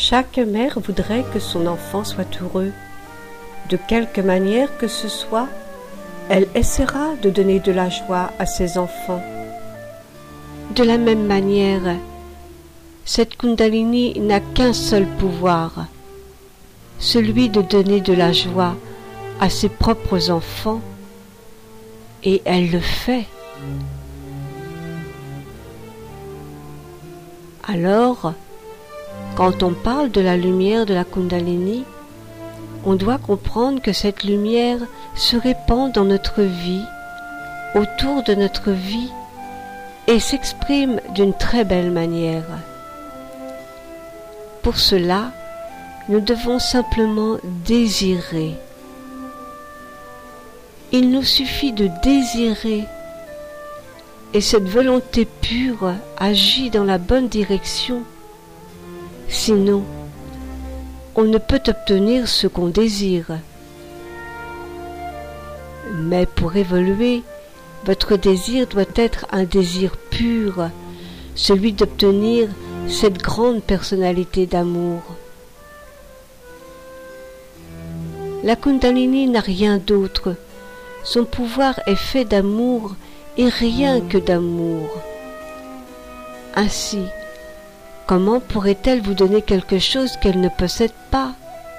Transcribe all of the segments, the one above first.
Chaque mère voudrait que son enfant soit heureux. De quelque manière que ce soit, elle essaiera de donner de la joie à ses enfants. De la même manière, cette Kundalini n'a qu'un seul pouvoir, celui de donner de la joie à ses propres enfants, et elle le fait. Alors, quand on parle de la lumière de la Kundalini, on doit comprendre que cette lumière se répand dans notre vie, autour de notre vie, et s'exprime d'une très belle manière. Pour cela, nous devons simplement désirer. Il nous suffit de désirer, et cette volonté pure agit dans la bonne direction. Sinon, on ne peut obtenir ce qu'on désire. Mais pour évoluer, votre désir doit être un désir pur, celui d'obtenir cette grande personnalité d'amour. La Kundalini n'a rien d'autre. Son pouvoir est fait d'amour et rien que d'amour. Ainsi, comment pourrait-elle vous donner quelque chose qu'elle ne possède pas?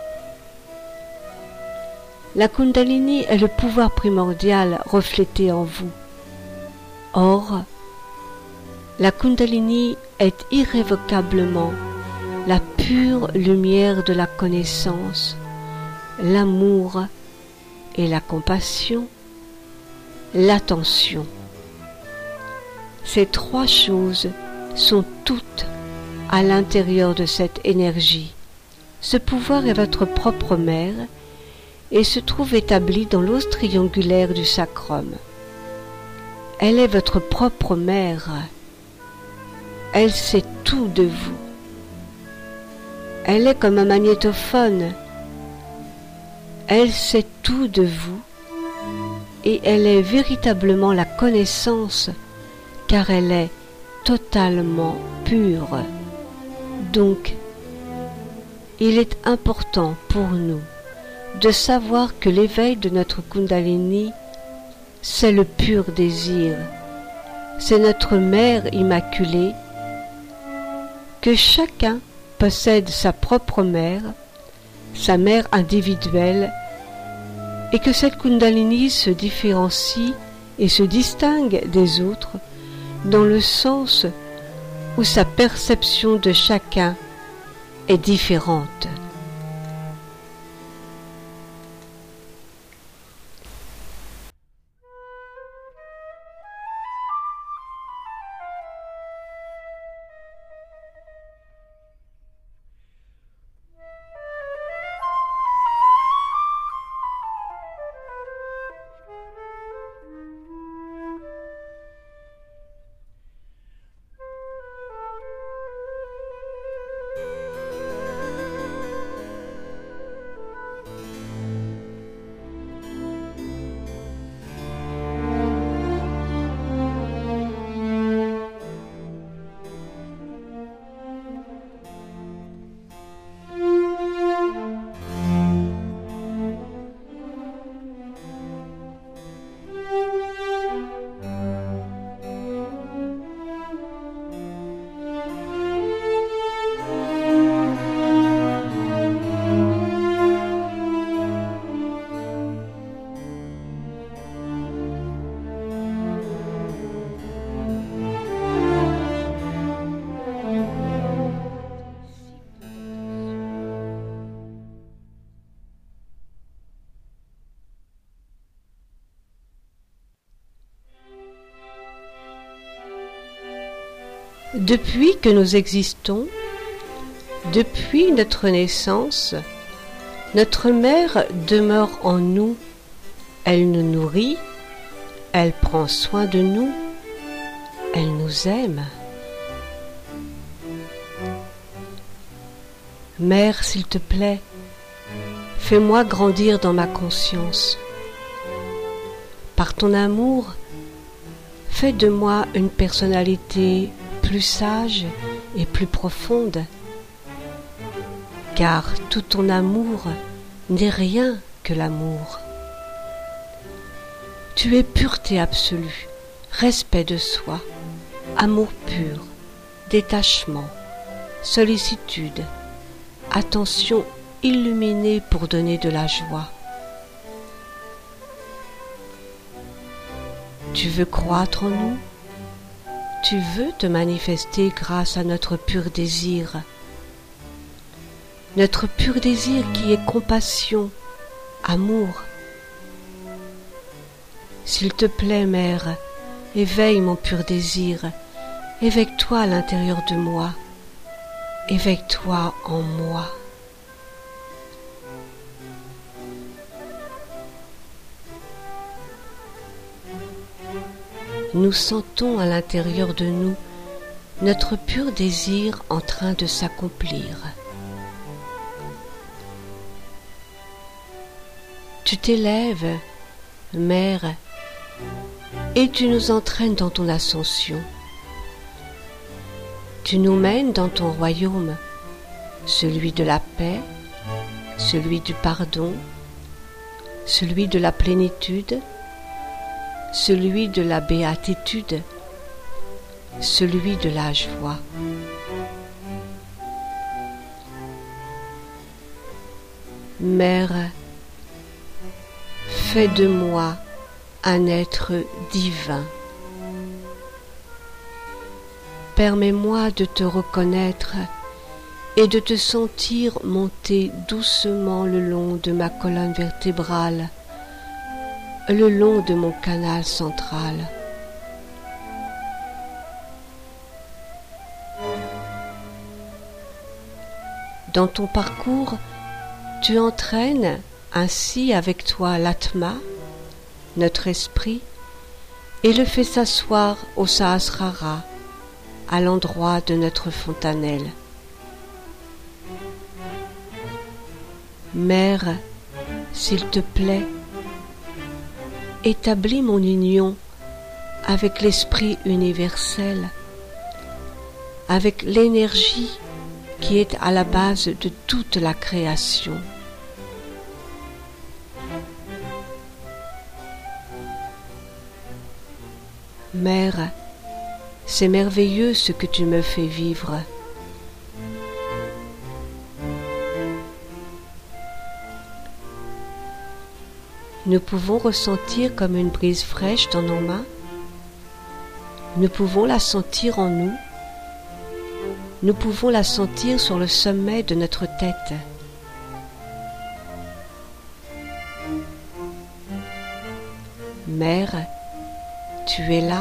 La Kundalini est le pouvoir primordial reflété en vous. Or, la Kundalini est irrévocablement la pure lumière de la connaissance, l'amour et la compassion, l'attention. Ces trois choses sont toutes à l'intérieur de cette énergie. Ce pouvoir est votre propre mère et se trouve établi dans l'os triangulaire du sacrum. Elle est votre propre mère. Elle sait tout de vous. Elle est comme un magnétophone. Elle sait tout de vous et elle est véritablement la connaissance car elle est totalement pure. Donc, il est important pour nous de savoir que l'éveil de notre Kundalini, c'est le pur désir, c'est notre mère immaculée, que chacun possède sa propre mère, sa mère individuelle, et que cette Kundalini se différencie et se distingue des autres dans le sens où sa perception de chacun est différente. Depuis que nous existons, depuis notre naissance, notre mère demeure en nous, elle nous nourrit, elle prend soin de nous, elle nous aime. Mère, s'il te plaît, fais-moi grandir dans ma conscience. Par ton amour, fais de moi une personnalité plus sage et plus profonde. car tout ton amour n'est rien que l'amour. Tu es pureté absolue, respect de soi, amour pur, détachement, sollicitude, attention illuminée pour donner de la joie. Tu veux croître en nous? Tu veux te manifester grâce à notre pur désir. Notre pur désir qui est compassion, amour. S'il te plaît, Mère, éveille mon pur désir, éveille-toi à l'intérieur de moi, éveille-toi en moi. Nous sentons à l'intérieur de nous notre pur désir en train de s'accomplir. Tu t'élèves, Mère, et tu nous entraînes dans ton ascension. Tu nous mènes dans ton royaume, celui de la paix, celui du pardon, celui de la plénitude, celui de la béatitude, celui de la joie. Mère, fais de moi un être divin. Permets-moi de te reconnaître et de te sentir monter doucement le long de ma colonne vertébrale, le long de mon canal central. Dans ton parcours, tu entraînes ainsi avec toi l'Atma, notre esprit, et le fais s'asseoir au Sahasrara, à l'endroit de notre fontanelle. Mère, s'il te plaît, établis mon union avec l'Esprit universel, avec l'énergie qui est à la base de toute la création. Mère, c'est merveilleux ce que tu me fais vivre. Nous pouvons ressentir comme une brise fraîche dans nos mains. Nous pouvons la sentir en nous. Nous pouvons la sentir sur le sommet de notre tête. Mère, tu es là.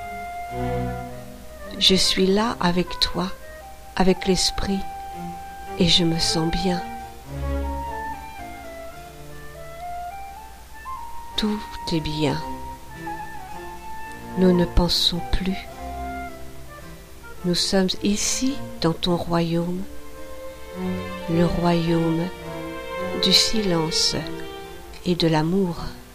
Je suis là avec toi, avec l'esprit, et je me sens bien. Tout est bien. Nous ne pensons plus. Nous sommes ici dans ton royaume, le royaume du silence et de l'amour.